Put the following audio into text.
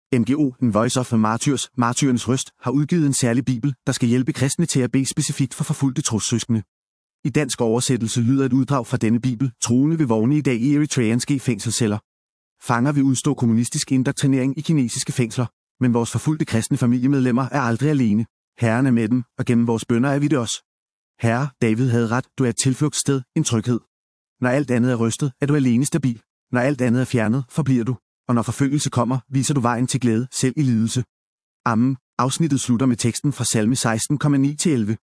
NGO, en Voice of the Martyrs, Martyrernes Røst, har udgivet en særlig bibel, der skal hjælpe kristne til at bede specifikt for forfulgte trossøskende. I dansk oversættelse lyder et uddrag fra denne bibel: Troende vil vågne i dag i eritreanske fængselsceller. Fanger vil udstå kommunistisk indoktrinering i kinesiske fængsler, men vores forfulgte kristne familiemedlemmer er aldrig alene. Herren er med dem, og gennem vores bønner er vi det også. Herre, David havde ret, du er et tilflugtssted, en tryghed. Når alt andet er rystet, er du alene stabil. Når alt andet er fjernet, forbliver du. Og når forfølgelse kommer, viser du vejen til glæde, selv i lidelse. Amen. Afsnittet slutter med teksten fra salme 16,9-11.